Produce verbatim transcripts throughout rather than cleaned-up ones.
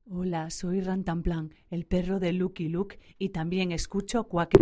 Hola, soy Rantanplan, el perro de Lucky Luke, y también escucho Quack.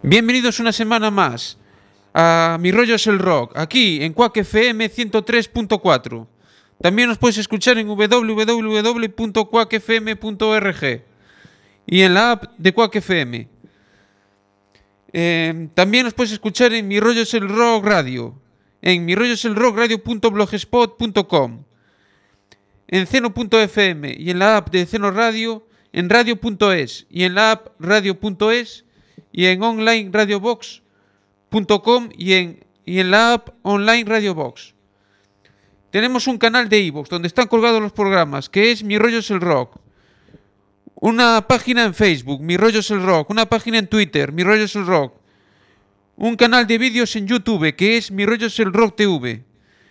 Bienvenidos una semana más a Mi Rollo es el Rock, aquí en Quack F M ciento tres punto cuatro. También nos puedes escuchar en doble u doble u doble u punto quack f m punto org y en la app de Quack F M. Eh, también nos puedes escuchar en Mi Rollo es el Rock Radio, en mi rollo es el rock radio punto blogspot punto com, en Zeno punto f m y en la app de Zeno Radio, en radio punto es y en la app radio punto es y en online radiobox punto com y en, y en la app online radiobox. Tenemos un canal de iVoox donde están colgados los programas, que es Mi Rollo es el Rock. Una página en Facebook, Mi Rollo es el Rock. Una página en Twitter, Mi Rollo es el Rock. Un canal de vídeos en YouTube, que es Mi Rollo es el Rock T V.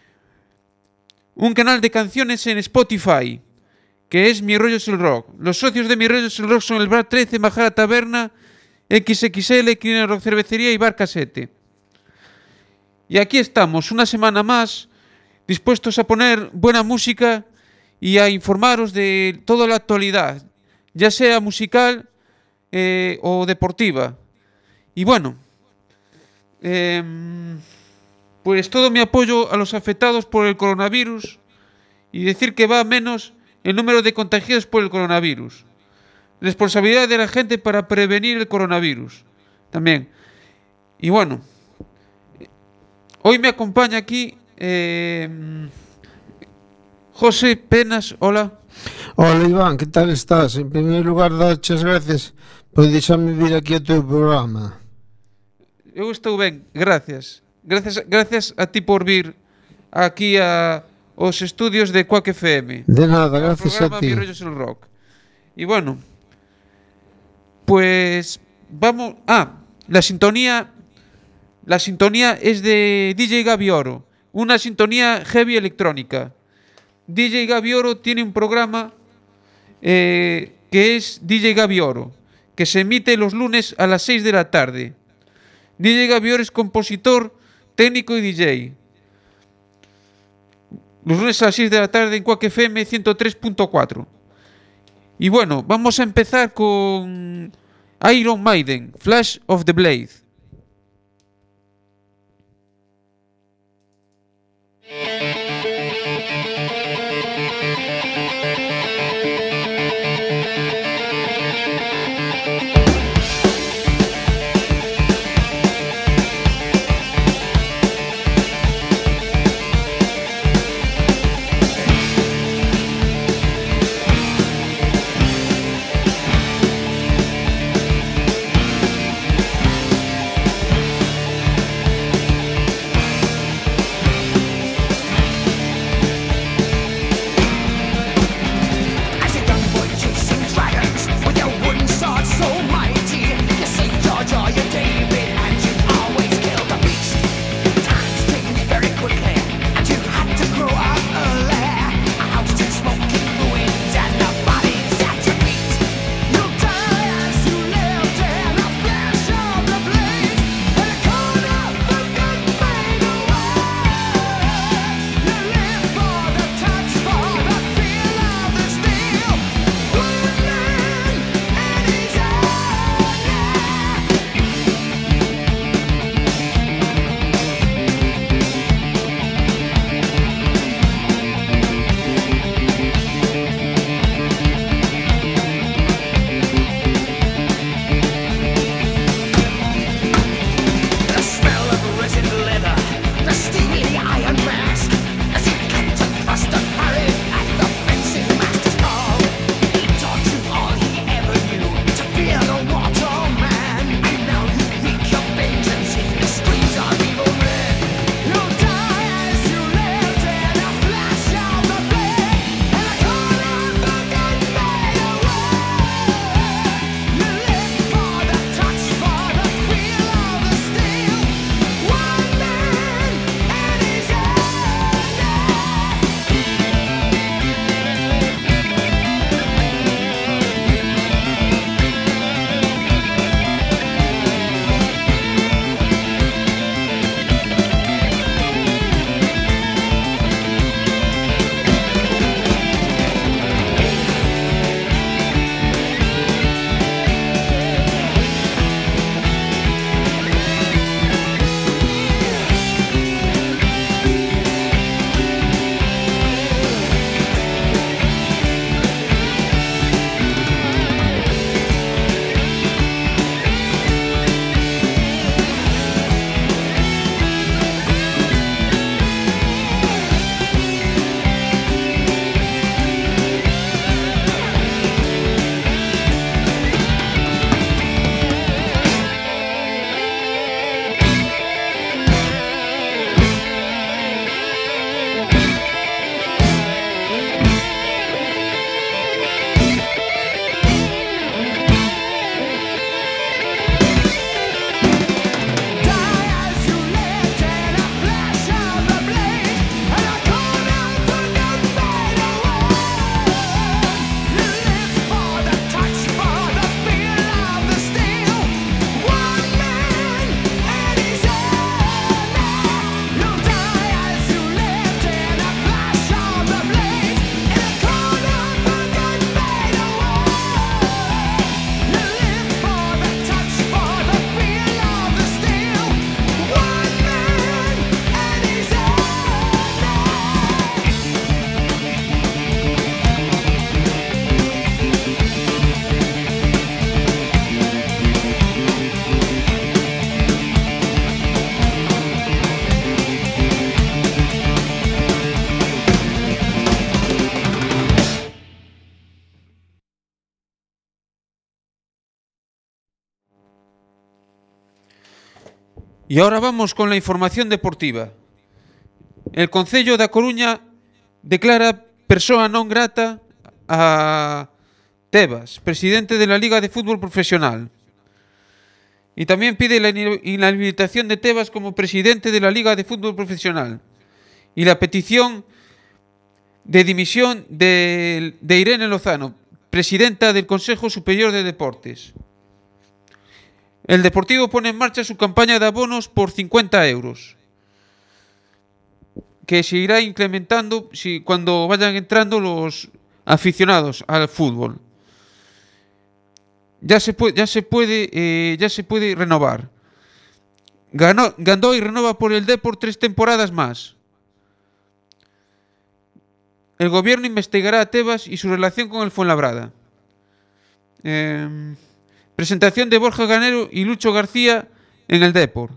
Un canal de canciones en Spotify, que es Mi Rollo es el Rock. Los socios de Mi Rollo es el Rock son el Bar trece, Majara Taberna, X X L, Clina Rock Cervecería y Bar Casete. Y aquí estamos, una semana más, dispuestos a poner buena música y a informaros de toda la actualidad, ya sea musical eh, o deportiva. Y bueno, eh, pues todo mi apoyo a los afectados por el coronavirus y decir que va a menos el número de contagiados por el coronavirus. Responsabilidad de la gente para prevenir el coronavirus también. Y bueno, hoy me acompaña aquí eh, José Penas. Hola. Hola Iván, ¿qué tal estás? En primer lugar, muchas gracias por deixarme vir aquí a teu programa. Eu estou ben, gracias. Gracias, gracias a ti por vir aquí a os estudios de Quack F M. De nada, gracias a ti. Mi Rollo es el Rock. Y bueno, pues vamos. Ah, la sintonía. La sintonía es de D J Gavioro, una sintonía heavy electrónica. D J Gavioro tiene un programa eh, que es D J Gavioro, que se emite los lunes a las seis de la tarde. D J Gavioro es compositor, técnico y D J. Los lunes a las seis de la tarde en Quack F M ciento tres punto cuatro. Y bueno, vamos a empezar con Iron Maiden, Flash of the Blade. Y ahora vamos con la información deportiva. El Concello da Coruña declara persoa non grata a Tebas, presidente de la Liga de Fútbol Profesional. Y también pide la inhabilitación de Tebas como presidente de la Liga de Fútbol Profesional. Y la petición de dimisión de, de Irene Lozano, presidenta del Consejo Superior de Deportes. El Deportivo pone en marcha su campaña de abonos por cincuenta euros, que se irá incrementando si, cuando vayan entrando los aficionados al fútbol. Ya se puede, ya se puede, eh, ya se puede renovar. Ganó, Gandoy renova por el Depor tres temporadas más. El gobierno investigará a Tebas y su relación con el Fuenlabrada. Eh, presentación de Borja Ganero y Lucho García en el Depor.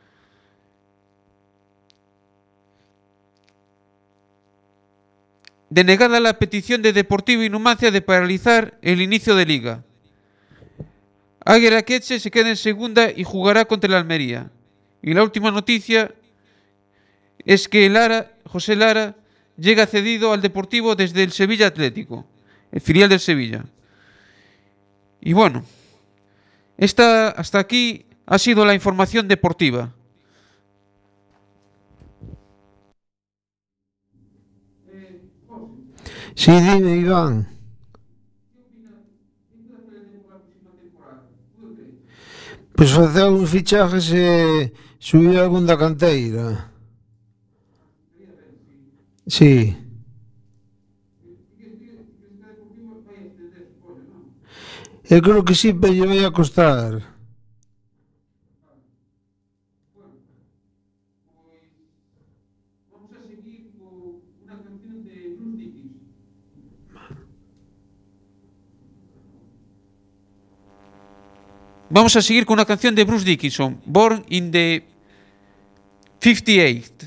Denegada la petición de Deportivo y Numancia de paralizar el inicio de Liga. Águeda Queche se queda en segunda y jugará contra el Almería. Y la última noticia es que Lara, José Lara llega cedido al Deportivo desde el Sevilla Atlético, el filial del Sevilla. Y bueno, esta, hasta aquí ha sido la información deportiva. Sí, dime, Iván. Pois facer uns fichajes e subir algún da canteira. Sí. Eu creo que sí, pero lle vai a costar. Vamos a seguir con una canción de Bruce Dickinson, Born in the fifty-eight.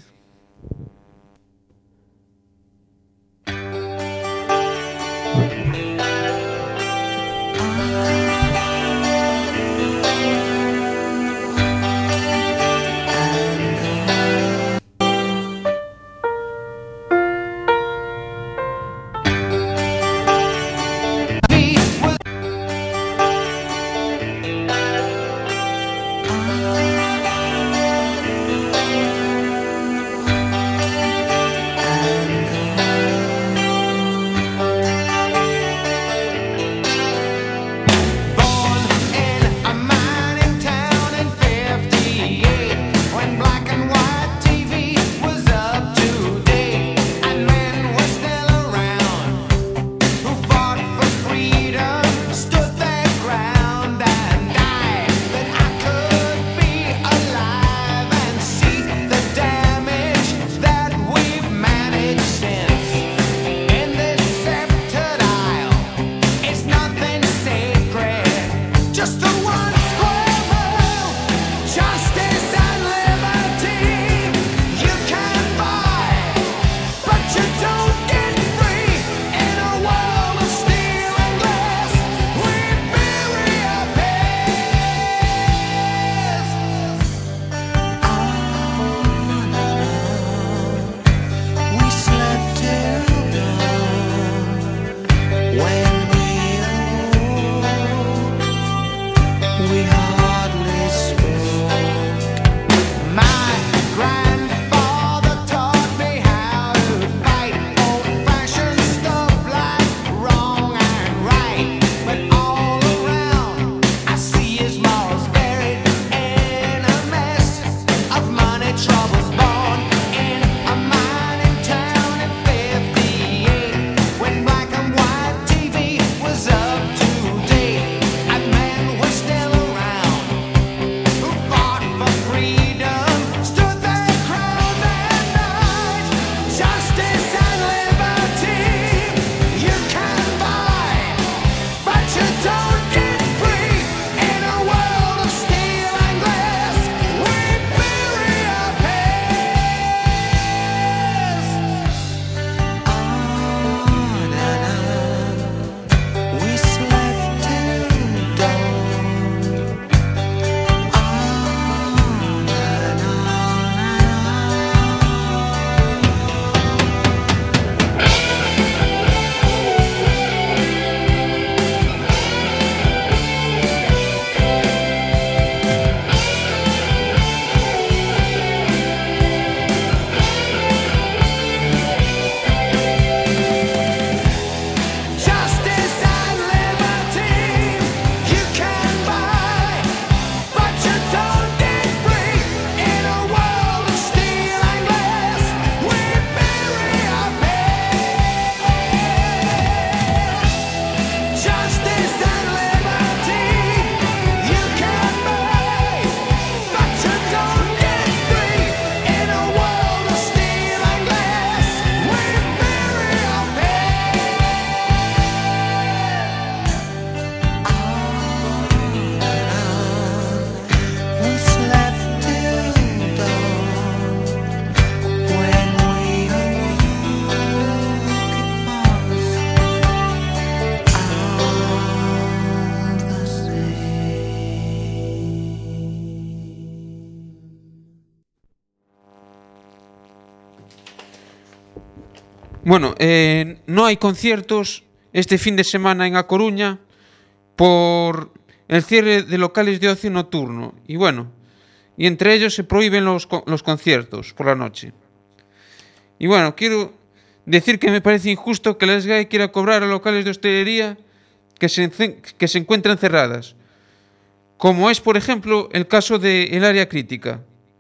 Bueno, eh, no hay conciertos este fin de semana en A Coruña por el cierre de locales de ocio nocturno. Y bueno, y entre ellos se prohíben los, los conciertos por la noche. Y bueno, quiero decir que me parece injusto que la S G A E quiera cobrar a locales de hostelería que se, que se encuentran cerradas, como es, por ejemplo, el caso del área crítica.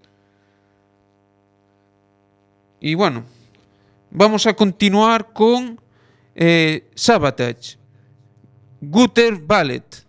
Y bueno, vamos a continuar con eh, Sabotage, Gutter Ballet.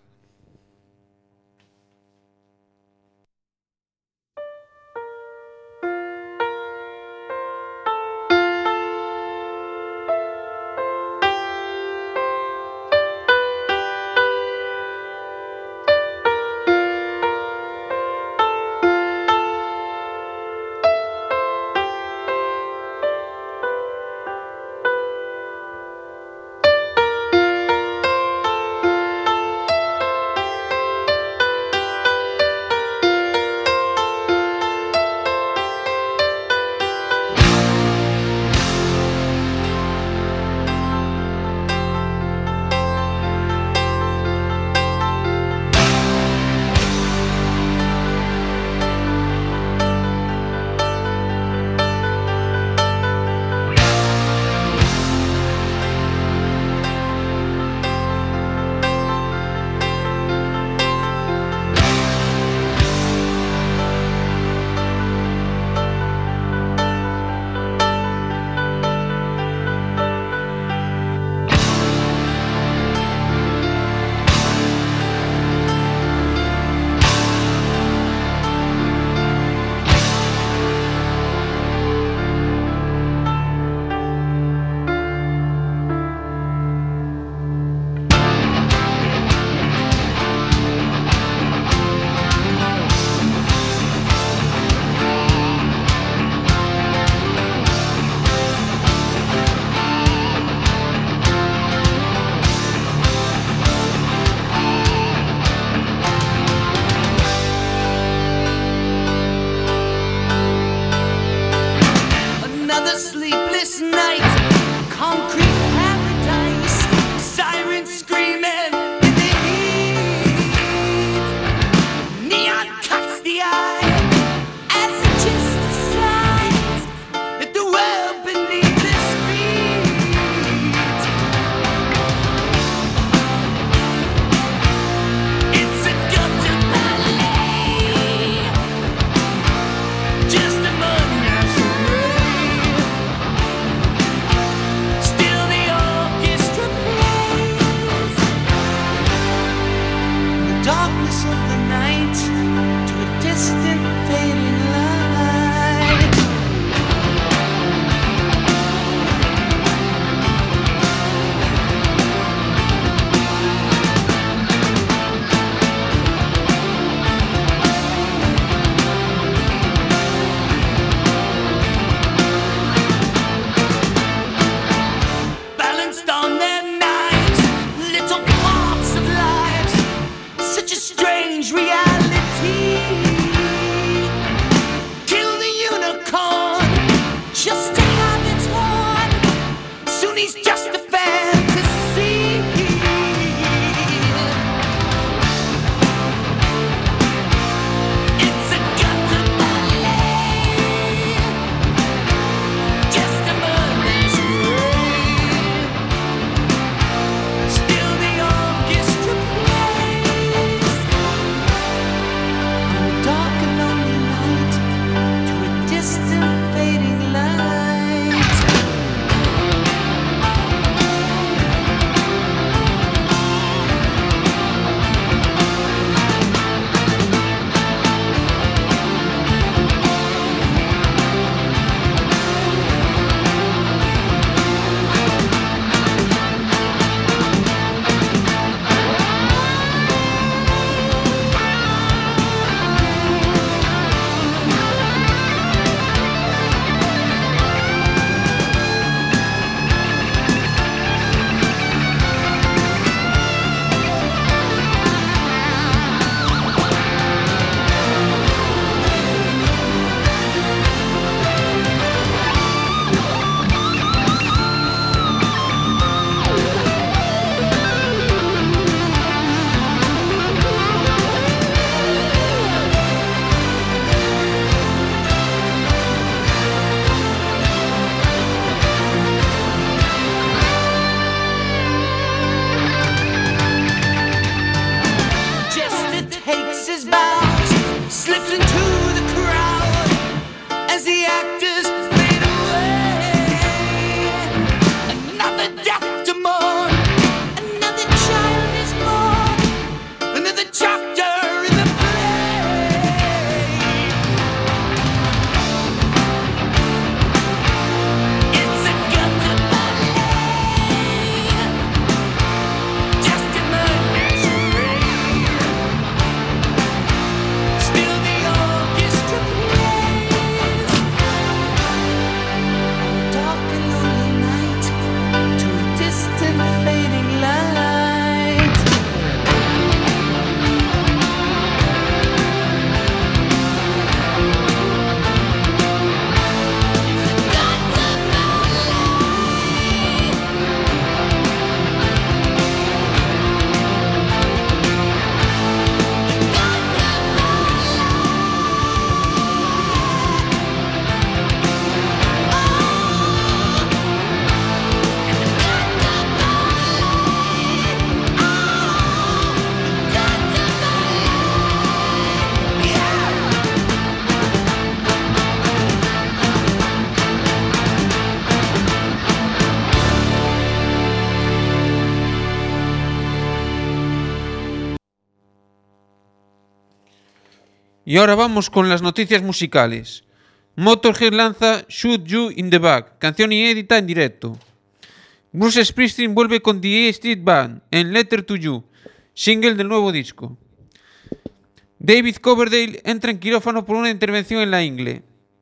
Y ahora vamos con las noticias musicales. Motorhead lanza Shoot You in the Back, canción inédita en directo. Bruce Springsteen vuelve con The A Street Band en Letter to You, single del nuevo disco. David Coverdale entra en quirófano por una intervención en la ingle.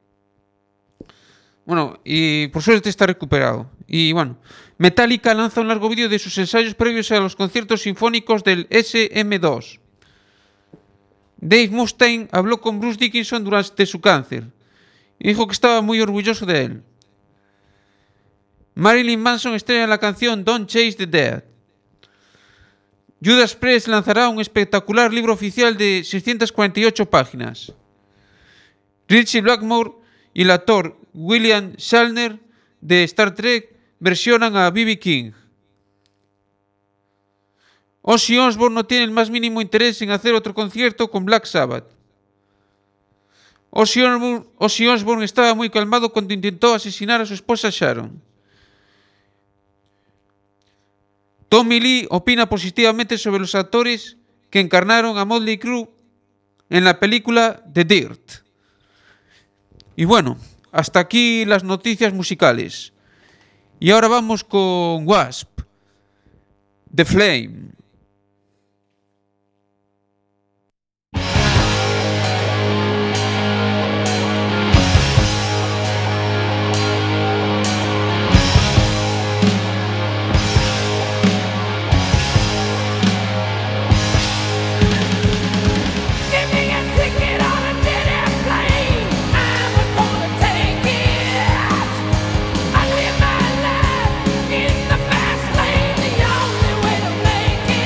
Bueno, y por suerte está recuperado. Y bueno, Metallica lanza un largo vídeo de sus ensayos previos a los conciertos sinfónicos del S M dos. Dave Mustaine habló con Bruce Dickinson durante su cáncer y dijo que estaba muy orgulloso de él. Marilyn Manson estrena la canción Don't Chase the Dead. Judas Priest lanzará un espectacular libro oficial de seiscientas cuarenta y ocho páginas. Richie Blackmore y el actor William Shatner de Star Trek versionan a B B King. Ozzy Osbourne no tiene el más mínimo interés en hacer otro concierto con Black Sabbath. Ozzy Osbourne, Ozzy Osbourne estaba muy calmado cuando intentó asesinar a su esposa Sharon. Tommy Lee opina positivamente sobre los actores que encarnaron a Motley Crue en la película The Dirt. Y bueno, hasta aquí las noticias musicales. Y ahora vamos con Wasp, The Flame. I live my life in the fast lane, the only way to make it.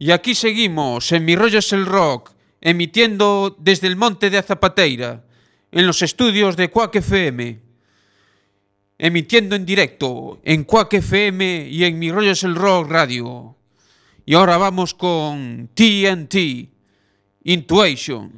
Y aquí seguimos en Mi Rollo es el Rock, emitiendo desde el Monte de Azapateira, en los estudios de Quack F M. Emitiendo en directo en Quack F M y en Mi Rollo es el Rock Radio. Y ahora vamos con T N T, Intuition.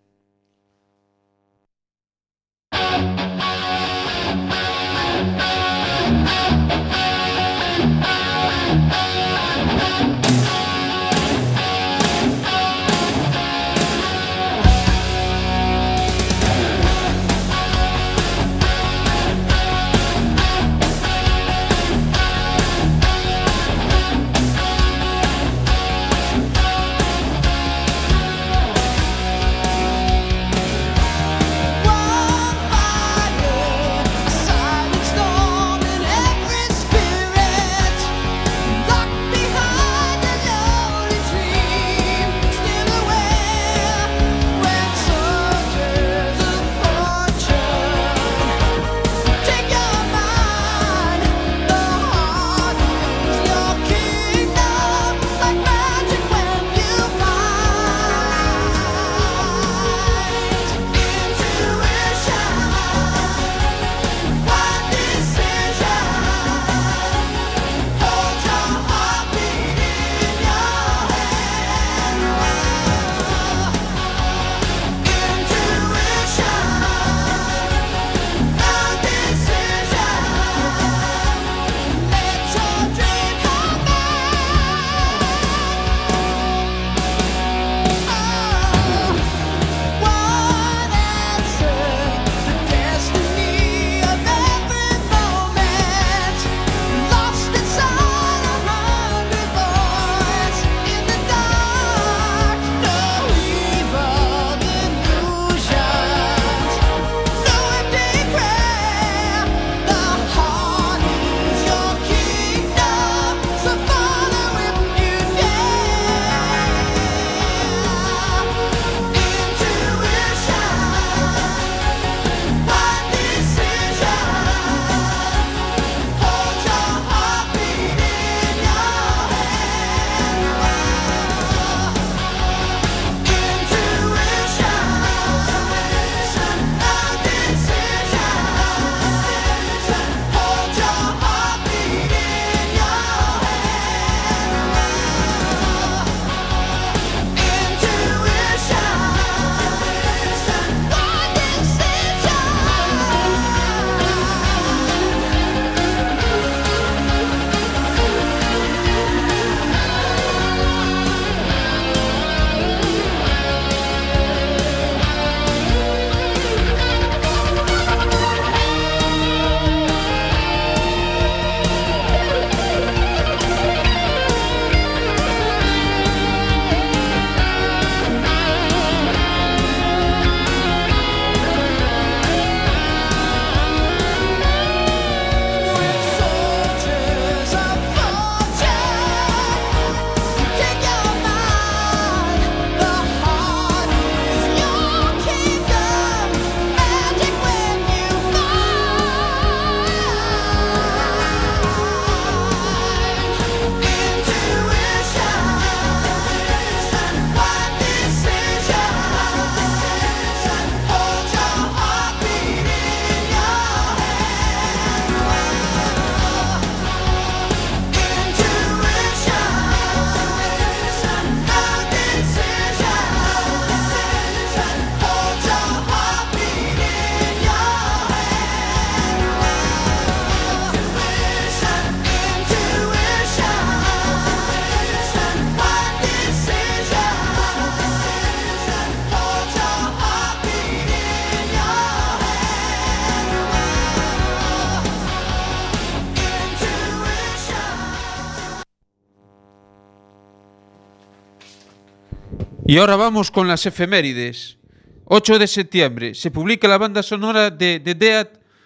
Y ahora vamos con las efemérides. ocho de septiembre se publica la banda sonora de The Death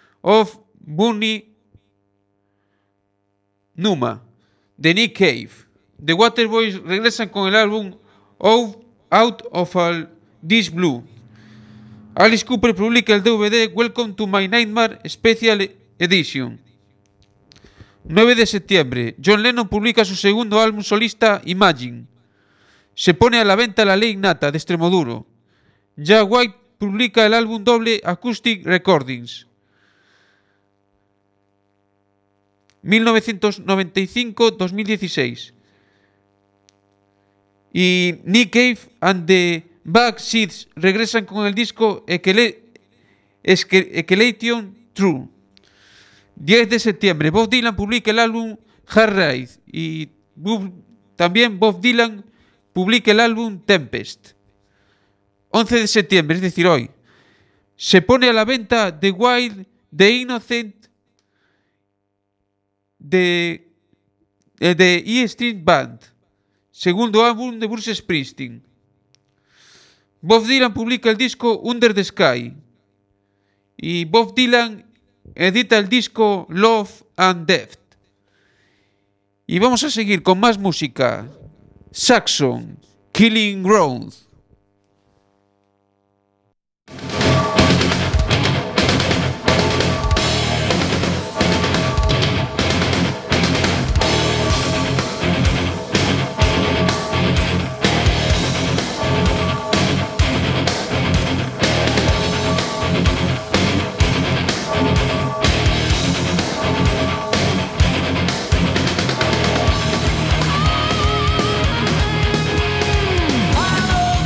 of Bunny Numa de Nick Cave. The Waterboys regresan con el álbum Out of All This Blue. Alice Cooper publica el D V D Welcome to My Nightmare Special Edition. nueve de septiembre John Lennon publica su segundo álbum solista Imagine. Se pone a la venta La Ley Innata de Extremoduro. Jack White publica el álbum doble Acoustic Recordings. mil novecientos noventa y cinco a dos mil dieciséis. Y Nick Cave and the Bad Seeds regresan con el disco Escalation True. diez de septiembre, Bob Dylan publica el álbum Hard Ride. Y también Bob Dylan publica el álbum Tempest. once de septiembre, es decir, hoy, se pone a la venta The Wild, The Innocent de, de E Street Band, segundo álbum de Bruce Springsteen. Bob Dylan publica el disco Under the Sky. Y Bob Dylan edita el disco Love and Death. Y vamos a seguir con más música. Saxon, Killing Ground. I know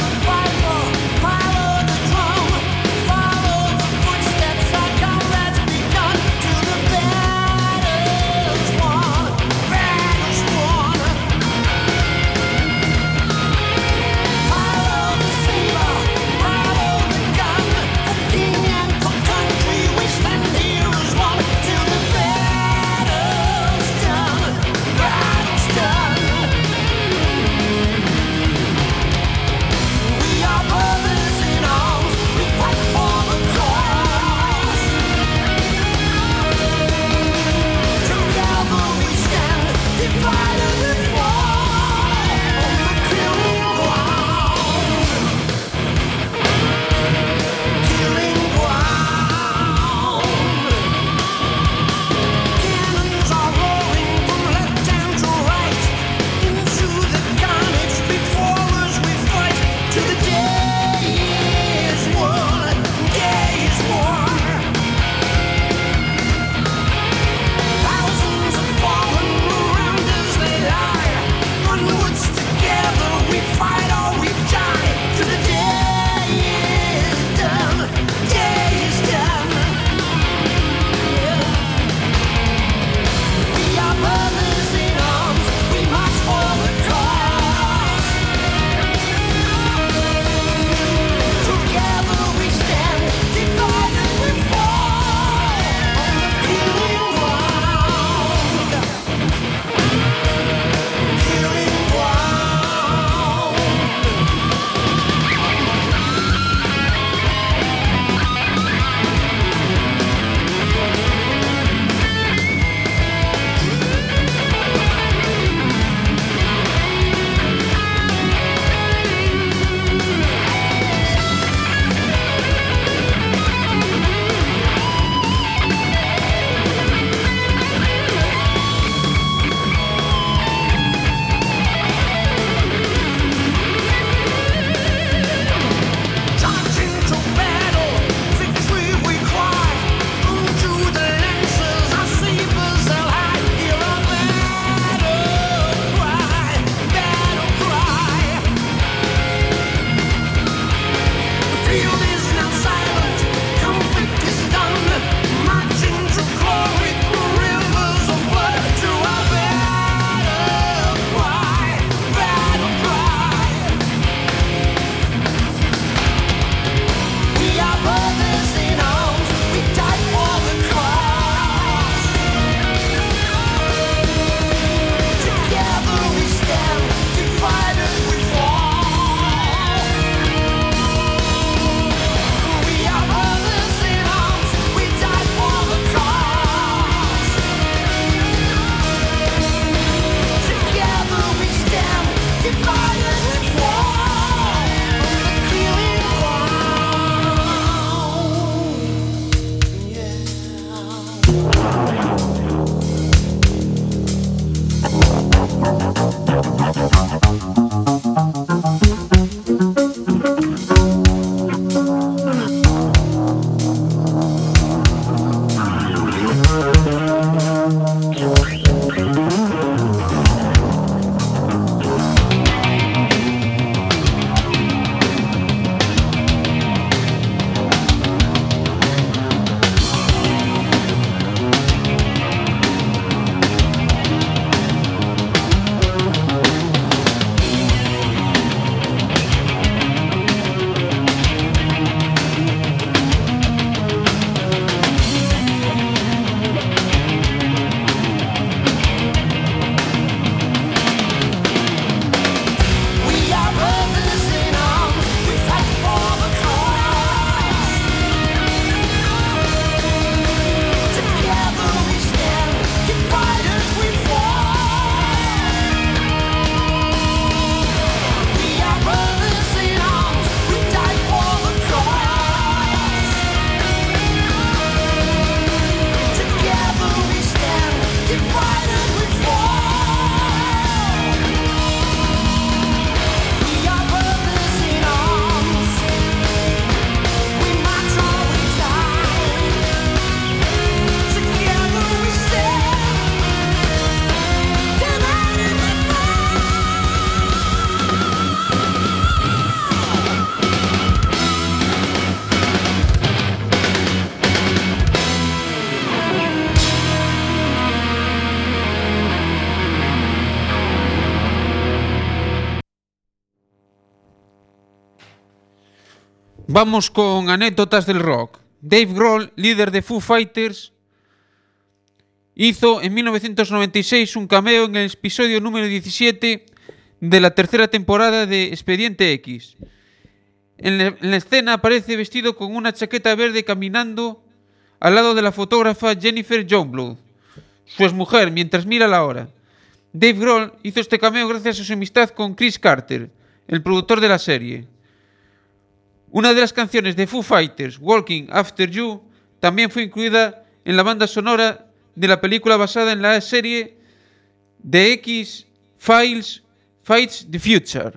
Vamos con anécdotas del rock. Dave Grohl, líder de Foo Fighters, hizo en mil novecientos noventa y seis un cameo en el episodio número diecisiete de la tercera temporada de Expediente X. En la, en la escena aparece vestido con una chaqueta verde caminando al lado de la fotógrafa Jennifer Youngblood, su exmujer, mientras mira la hora. Dave Grohl hizo este cameo gracias a su amistad con Chris Carter, el productor de la serie. Una de las canciones de Foo Fighters, Walking After You, también fue incluida en la banda sonora de la película basada en la serie The X-Files Fights the Future.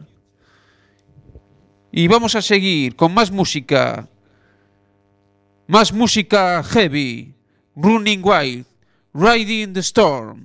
Y vamos a seguir con más música. Más música heavy. Running Wild, Riding the Storm.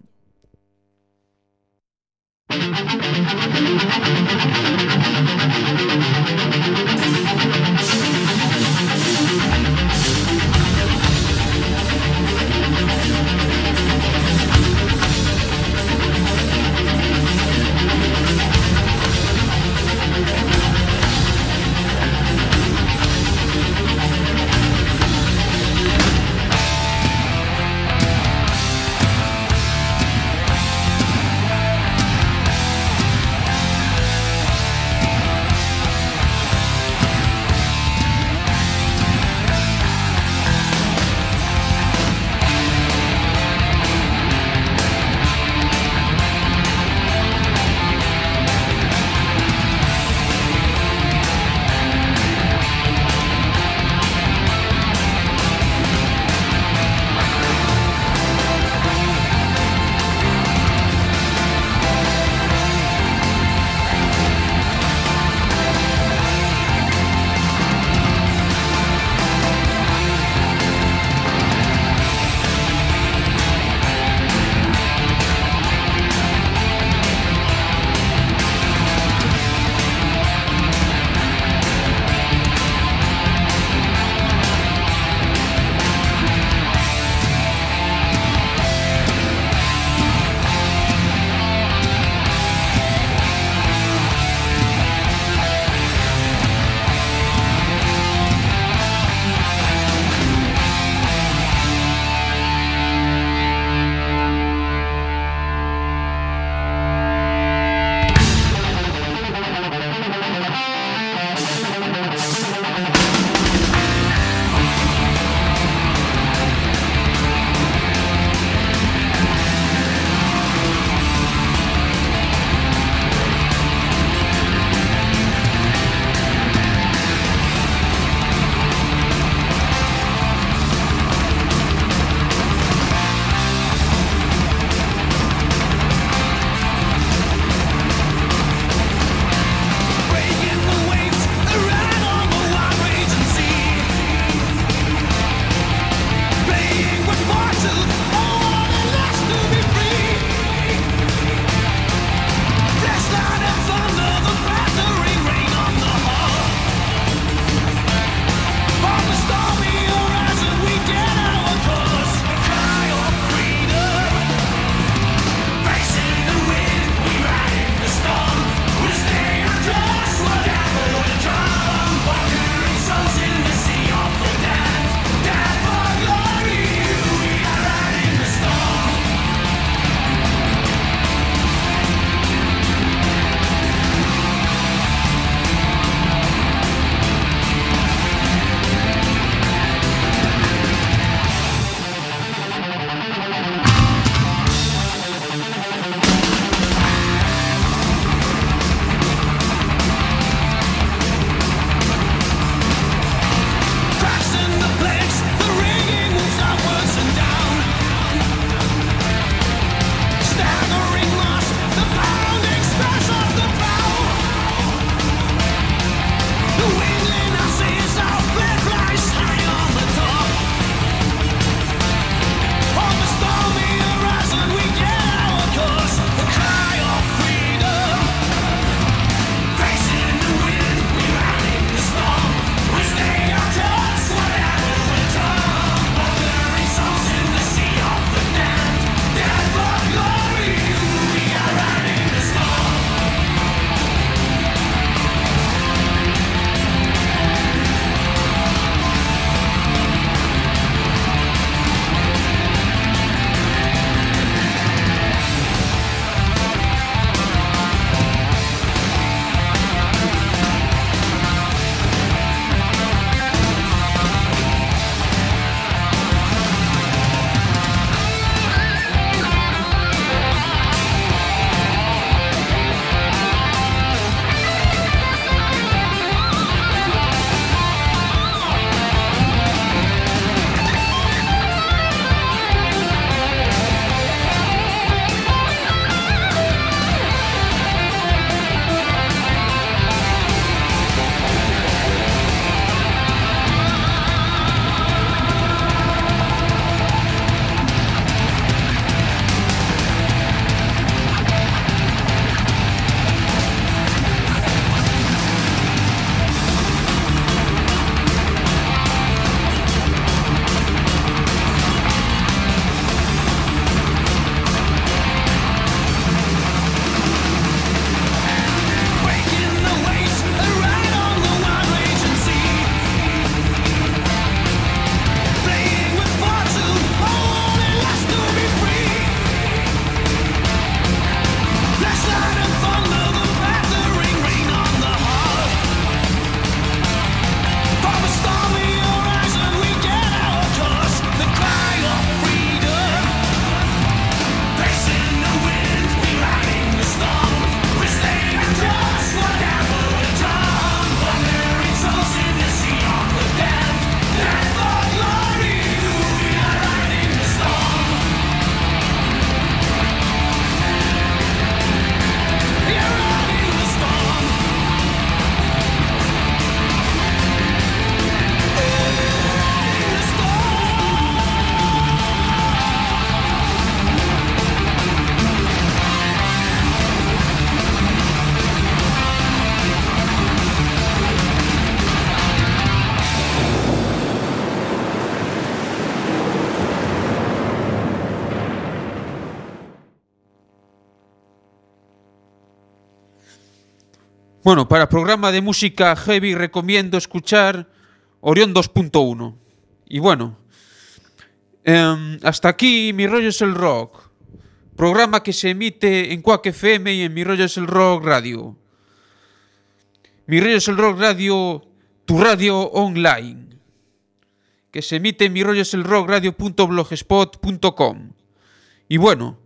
Bueno, para programa de música heavy recomiendo escuchar Orión dos punto uno. Y bueno, eh, hasta aquí Mi Rollo es el Rock, programa que se emite en Quack F M y en Mi Rollo es el Rock Radio. Mi Rollo es el Rock Radio, tu radio online, que se emite en mi rollo es el rock radio punto blogspot punto com. Y bueno,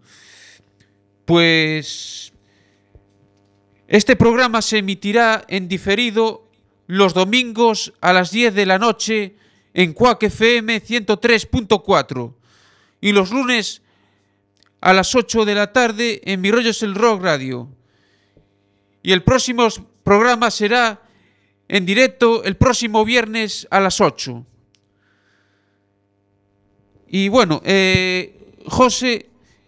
pues este programa se emitirá en diferido los domingos a las diez de la noche en Quack F M ciento tres punto cuatro y los lunes a las ocho de la tarde en Mi Rollo es el Rock Radio. Y el próximo programa será en directo el próximo viernes a las ocho. Y bueno, eh, José...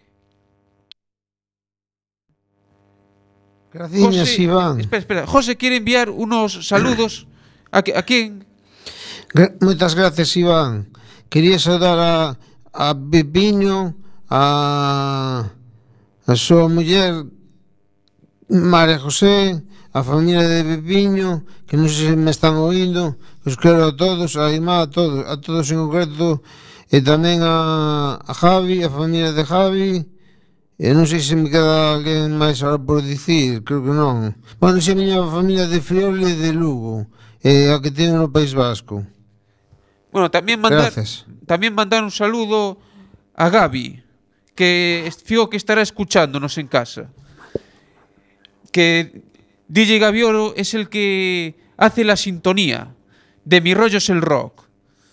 Gracias, José, Iván. Espera, espera. José quiere enviar unos saludos. ¿A, a quién? Gra- Moitas gracias, Iván. Quería saudar a, a Pepiño, a, a súa muller María José, a familia de Pepiño, que non sei se me están oindo, os quero a todos, a irmá, a todos, a todos en concreto, e tamén a, a Javi, a familia de Javi, e non sei se me queda alguén máis ahora por dicir, creo que non. Bueno, se a miña familia de Friol e de Lugo, e a que teño no País Vasco. Bueno, también mandar, Gracias. también mandar un saludo a Gaby, que fijo que estará escuchándonos en casa. Que D J Gavioro es el que hace la sintonía de Mi Rollo es el Rock.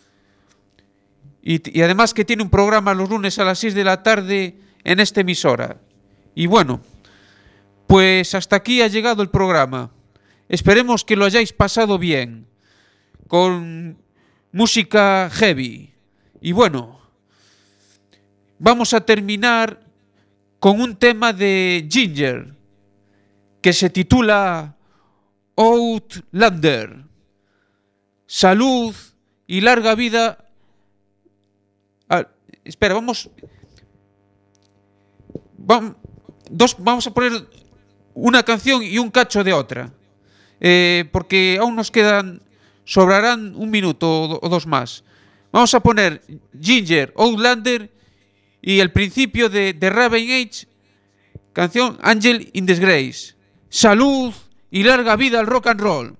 Y, y además que tiene un programa los lunes a las seis de la tarde en esta emisora. Y bueno, pues hasta aquí ha llegado el programa. Esperemos que lo hayáis pasado bien, con música heavy. Y bueno, vamos a terminar con un tema de Ginger, que se titula Outlander. Salud y larga vida. Ah, espera, vamos... Vam, dos, vamos a poner una canción y un cacho de otra. Eh, porque aún nos quedan... Sobrarán un minuto o, o dos más. Vamos a poner Ginger, Outlander y el principio de, de Raven Age, canción Angel in Disgrace. Salud y larga vida al rock and roll.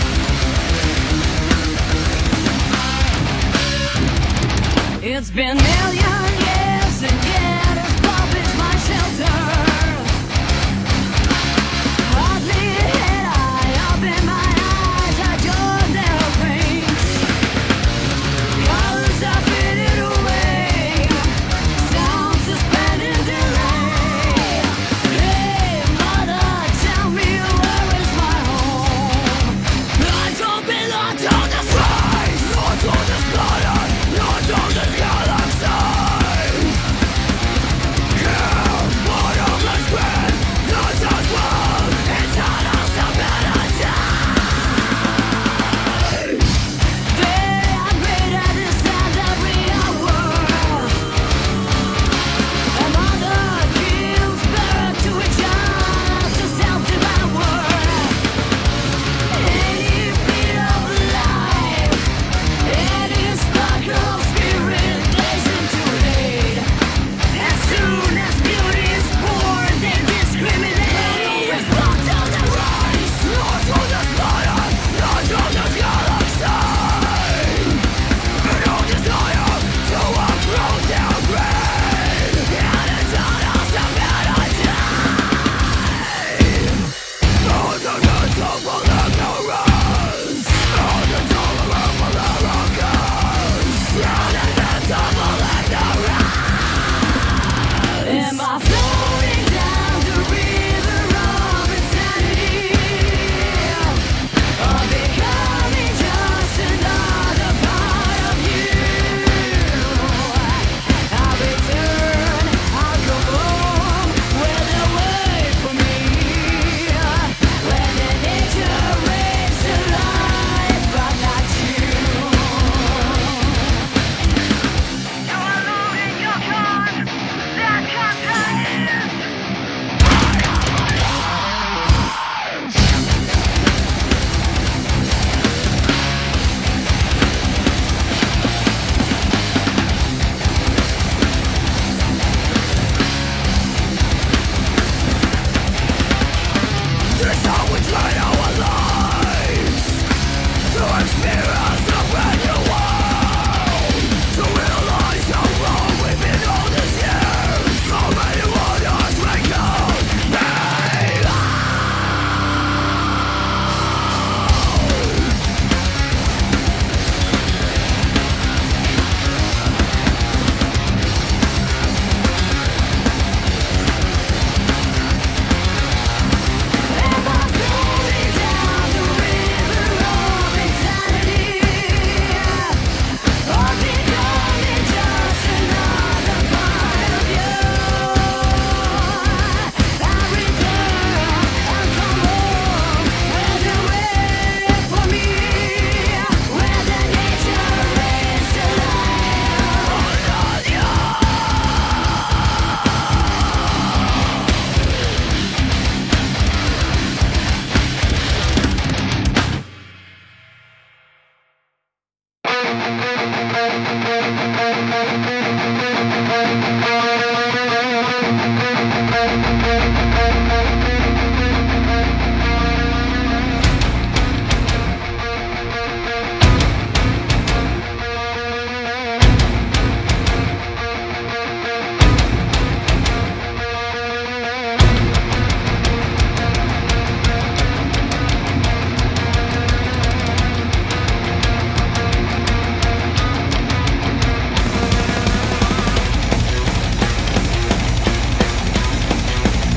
It's been